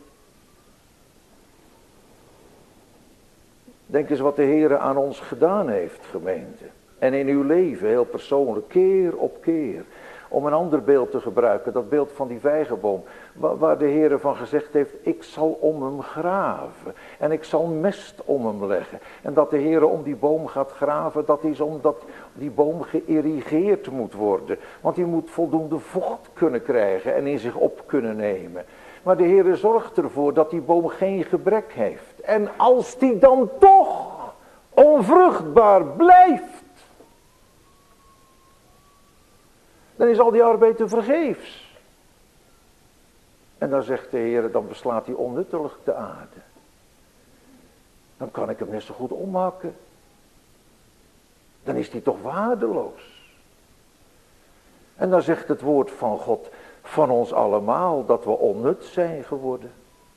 Denk eens wat de Heere aan ons gedaan heeft, gemeente. En in uw leven, heel persoonlijk, keer op keer. Om een ander beeld te gebruiken, dat beeld van die vijgenboom. Waar de Heere van gezegd heeft, ik zal om hem graven. En ik zal mest om hem leggen. En dat de Heere om die boom gaat graven, dat is omdat die boom geïrrigeerd moet worden. Want die moet voldoende vocht kunnen krijgen en in zich op kunnen nemen. Maar de Heere zorgt ervoor dat die boom geen gebrek heeft. En als die dan toch onvruchtbaar blijft, dan is al die arbeid te vergeefs. En dan zegt de Heer, dan beslaat hij onnuttelijk de aarde. Dan kan ik hem net zo goed omhakken. Dan is hij toch waardeloos. En dan zegt het woord van God van ons allemaal dat we onnut zijn geworden.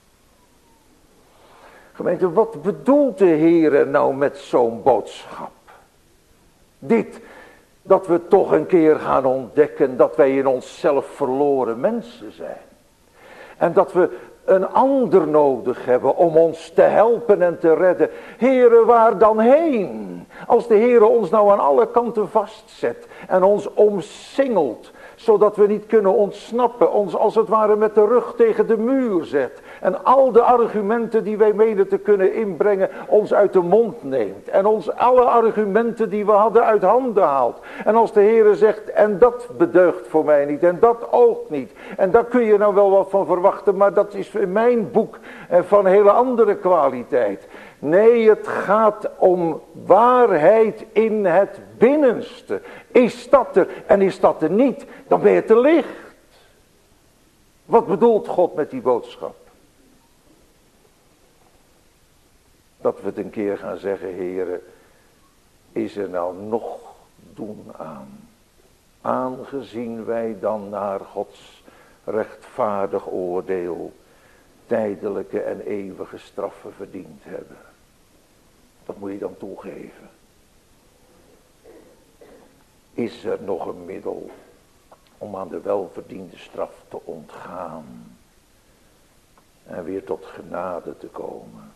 Gemeente, wat bedoelt de Heer nou met zo'n boodschap? Dit, dat we toch een keer gaan ontdekken dat wij in onszelf verloren mensen zijn. En dat we een ander nodig hebben om ons te helpen en te redden. Heere, waar dan heen? Als de Heere ons nou aan alle kanten vastzet en ons omsingelt, zodat we niet kunnen ontsnappen, ons als het ware met de rug tegen de muur zet. En al de argumenten die wij menen te kunnen inbrengen, ons uit de mond neemt. En ons alle argumenten die we hadden uit handen haalt. En als de Heere zegt, en dat bedeugt voor mij niet, en dat ook niet. En daar kun je nou wel wat van verwachten, maar dat is in mijn boek van een hele andere kwaliteit. Nee, het gaat om waarheid in het binnenste. Is dat er en is dat er niet, dan ben je te licht. Wat bedoelt God met die boodschap? Dat we het een keer gaan zeggen, Heere, is er nou nog doen aan? Aangezien wij dan naar Gods rechtvaardig oordeel tijdelijke en eeuwige straffen verdiend hebben. Dat moet je dan toegeven. Is er nog een middel om aan de welverdiende straf te ontgaan en weer tot genade te komen?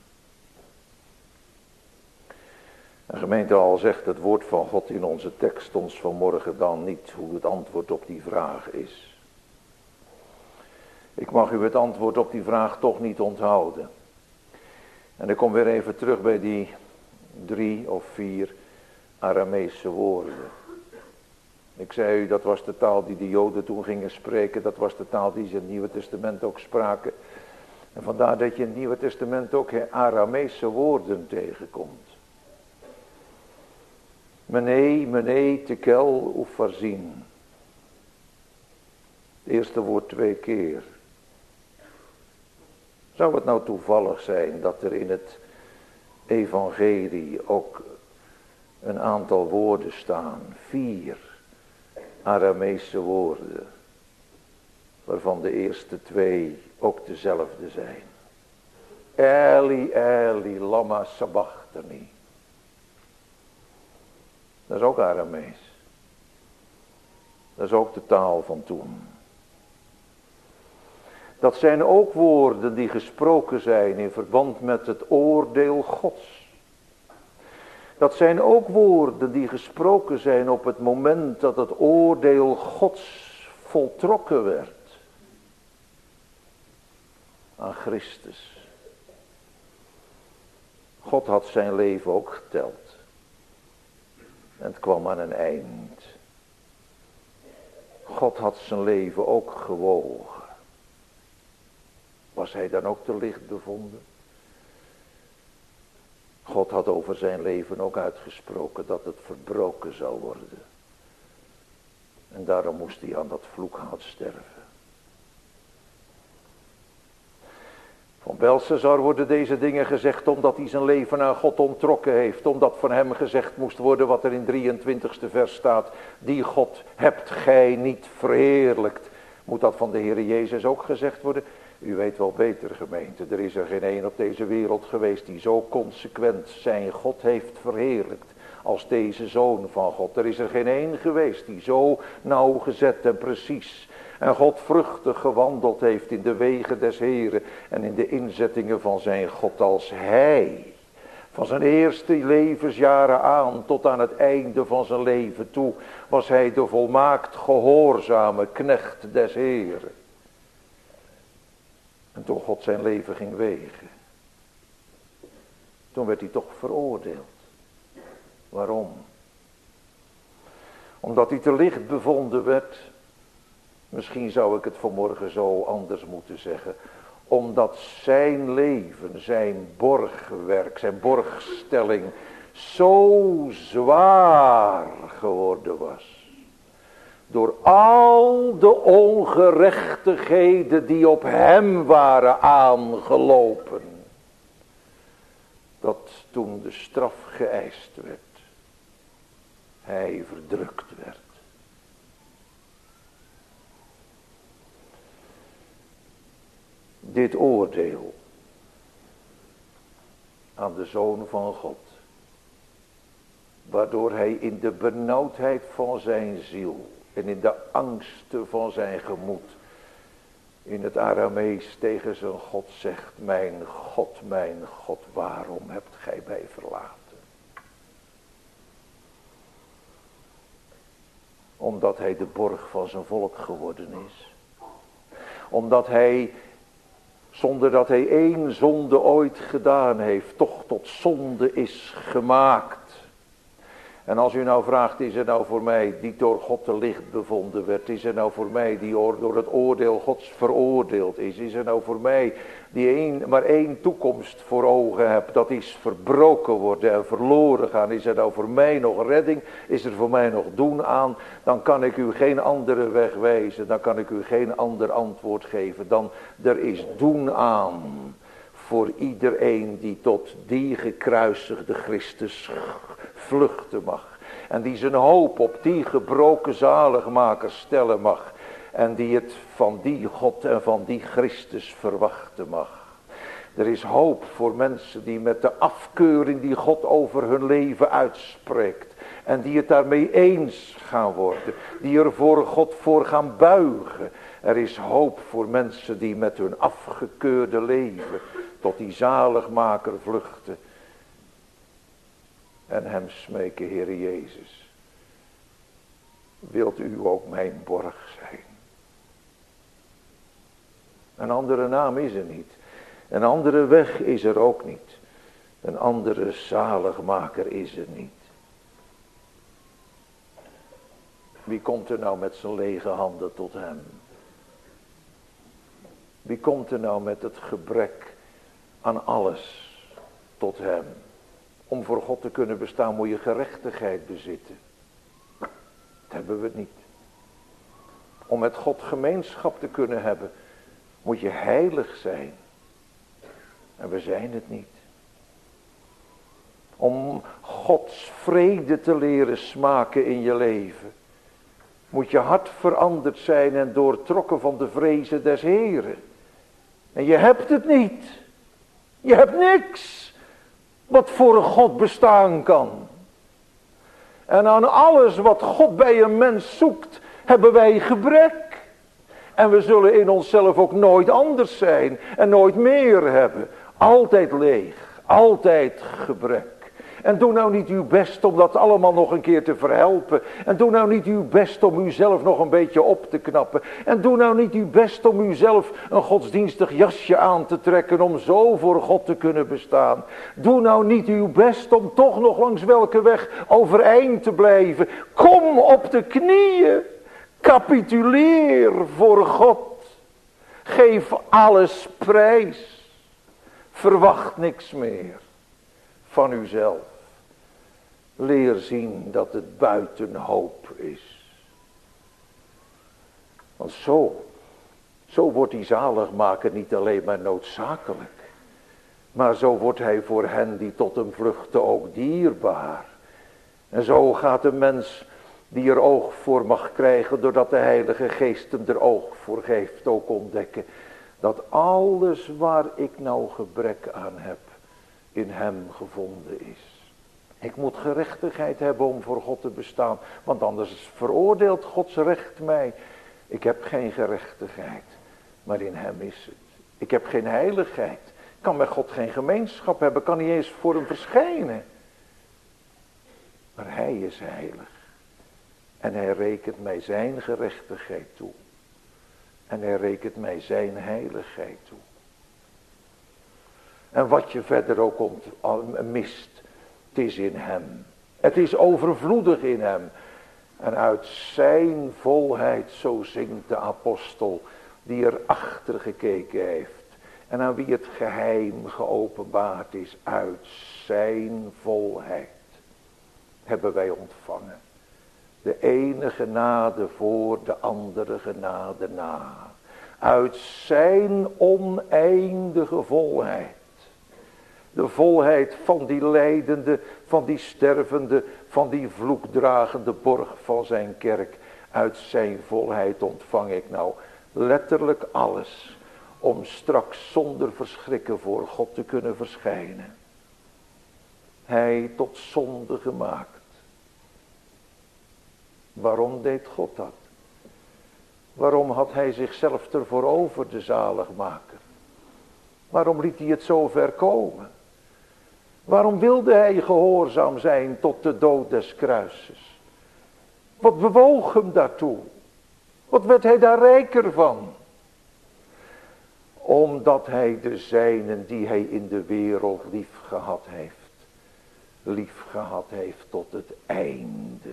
En gemeente, al zegt het woord van God in onze tekst ons vanmorgen dan niet hoe het antwoord op die vraag is. Ik mag u het antwoord op die vraag toch niet onthouden. En ik kom weer even terug bij die drie of vier Arameese woorden. Ik zei u, dat was de taal die de Joden toen gingen spreken. Dat was de taal die ze in het Nieuwe Testament ook spraken. En vandaar dat je in het Nieuwe Testament ook Arameese woorden tegenkomt. Mene, mene, tekel, ufarzin. Het eerste woord twee keer. Zou het nou toevallig zijn dat er in het evangelie ook een aantal woorden staan, vier Arameese woorden, waarvan de eerste twee ook dezelfde zijn. Eli, Eli, lama sabachthani. Dat is ook Aramees. Dat is ook de taal van toen. Dat zijn ook woorden die gesproken zijn in verband met het oordeel Gods. Dat zijn ook woorden die gesproken zijn op het moment dat het oordeel Gods voltrokken werd. Aan Christus. God had zijn leven ook geteld. En het kwam aan een eind. God had zijn leven ook gewogen. Was hij dan ook te licht bevonden? God had over zijn leven ook uitgesproken dat het verbroken zou worden. En daarom moest hij aan dat vloekhout sterven. Van Belshazzar worden deze dingen gezegd omdat hij zijn leven aan God onttrokken heeft. Omdat van hem gezegd moest worden wat er in drieëntwintigste vers staat. Die God hebt gij niet verheerlijkt. Moet dat van de Heer Jezus ook gezegd worden? U weet wel beter, gemeente, er is er geen een op deze wereld geweest die zo consequent zijn God heeft verheerlijkt als deze Zoon van God. Er is er geen een geweest die zo nauwgezet en precies en godvruchtig gewandeld heeft in de wegen des Heren en in de inzettingen van zijn God als hij. Van zijn eerste levensjaren aan tot aan het einde van zijn leven toe was hij de volmaakt gehoorzame knecht des Heren. En toen God zijn leven ging wegen. Toen werd hij toch veroordeeld. Waarom? Omdat hij te licht bevonden werd. Misschien zou ik het vanmorgen zo anders moeten zeggen. Omdat zijn leven, zijn borgwerk, zijn borgstelling zo zwaar geworden was. Door al de ongerechtigheden die op hem waren aangelopen. Dat toen de straf geëist werd. Hij verdrukt werd. Dit oordeel aan de Zoon van God. Waardoor hij in de benauwdheid van zijn ziel. En in de angsten van zijn gemoed. In het Aramees tegen zijn God zegt. Mijn God, mijn God, waarom hebt gij mij verlaten? Omdat hij de borg van zijn volk geworden is. Omdat hij, zonder dat hij één zonde ooit gedaan heeft, toch tot zonde is gemaakt. En als u nou vraagt, is er nou voor mij die door God te licht bevonden werd? Is er nou voor mij die door het oordeel Gods veroordeeld is? Is er nou voor mij die een, maar één toekomst voor ogen heb? Dat is verbroken worden en verloren gaan. Is er nou voor mij nog redding? Is er voor mij nog doen aan? Dan kan ik u geen andere weg wijzen. Dan kan ik u geen ander antwoord geven dan er is doen aan. Voor iedereen die tot die gekruisigde Christus vluchten mag. En die zijn hoop op die gebroken zaligmaker stellen mag. En die het van die God en van die Christus verwachten mag. Er is hoop voor mensen die met de afkeuring die God over hun leven uitspreekt. En die het daarmee eens gaan worden. Die er voor God voor gaan buigen. Er is hoop voor mensen die met hun afgekeurde leven tot die zaligmaker vluchten. En hem smeken, Heer Jezus. Wilt u ook mijn borg zijn? Een andere naam is er niet. Een andere weg is er ook niet. Een andere zaligmaker is er niet. Wie komt er nou met zijn lege handen tot hem? Wie komt er nou met het gebrek aan alles tot hem? Om voor God te kunnen bestaan moet je gerechtigheid bezitten. Dat hebben we niet. Om met God gemeenschap te kunnen hebben moet je heilig zijn. En we zijn het niet. Om Gods vrede te leren smaken in je leven moet je hart veranderd zijn en doortrokken van de vrezen des Heren. En je hebt het niet. Je hebt niks wat voor een God bestaan kan. En aan alles wat God bij een mens zoekt, hebben wij gebrek. En we zullen in onszelf ook nooit anders zijn en nooit meer hebben. Altijd leeg, altijd gebrek. En doe nou niet uw best om dat allemaal nog een keer te verhelpen. En doe nou niet uw best om uzelf nog een beetje op te knappen. En doe nou niet uw best om uzelf een godsdienstig jasje aan te trekken om zo voor God te kunnen bestaan. Doe nou niet uw best om toch nog langs welke weg overeind te blijven. Kom op de knieën. Capituleer voor God. Geef alles prijs. Verwacht niks meer van uzelf. Leer zien dat het buiten hoop is. Want zo, zo wordt die zaligmaker niet alleen maar noodzakelijk. Maar zo wordt hij voor hen die tot hem vluchten ook dierbaar. En zo gaat een mens die er oog voor mag krijgen doordat de Heilige Geest hem er oog voor geeft ook ontdekken. Dat alles waar ik nou gebrek aan heb in hem gevonden is. Ik moet gerechtigheid hebben om voor God te bestaan. Want anders veroordeelt Gods recht mij. Ik heb geen gerechtigheid. Maar in hem is het. Ik heb geen heiligheid. Ik kan met God geen gemeenschap hebben. Kan niet eens voor hem verschijnen. Maar hij is heilig. En hij rekent mij zijn gerechtigheid toe. En hij rekent mij zijn heiligheid toe. En wat je verder ook ont, mist. Het is in hem. Het is overvloedig in hem. En uit zijn volheid, zo zingt de apostel, die erachter gekeken heeft. En aan wie het geheim geopenbaard is, uit zijn volheid hebben wij ontvangen. De ene genade voor de andere genade na. Uit zijn oneindige volheid. De volheid van die lijdende, van die stervende, van die vloekdragende borg van zijn kerk. Uit zijn volheid ontvang ik nou letterlijk alles. Om straks zonder verschrikken voor God te kunnen verschijnen. Hij tot zonde gemaakt. Waarom deed God dat? Waarom had hij zichzelf ervoor over, de zaligmaker? Waarom liet hij het zo ver komen? Waarom wilde hij gehoorzaam zijn tot de dood des kruises? Wat bewoog hem daartoe? Wat werd hij daar rijker van? Omdat hij de zijnen die hij in de wereld lief gehad heeft, lief gehad heeft tot het einde.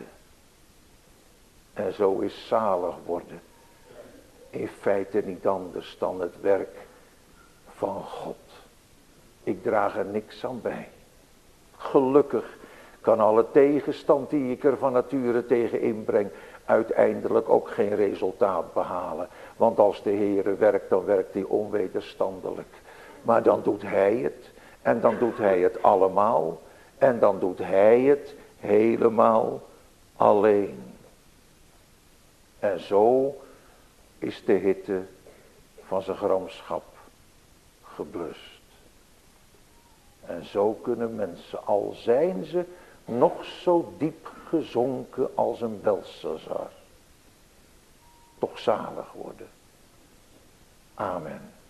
En zo is zalig worden in feite niet anders dan het werk van God. Ik draag er niks aan bij. Gelukkig kan alle tegenstand die ik er van nature tegen inbreng uiteindelijk ook geen resultaat behalen. Want als de Heere werkt, dan werkt hij onwederstandelijk. Maar dan doet hij het. En dan doet hij het allemaal. En dan doet hij het helemaal alleen. En zo is de hitte van zijn gramschap geblust. En zo kunnen mensen, al zijn ze nog zo diep gezonken als een Belshazzar, toch zalig worden. Amen.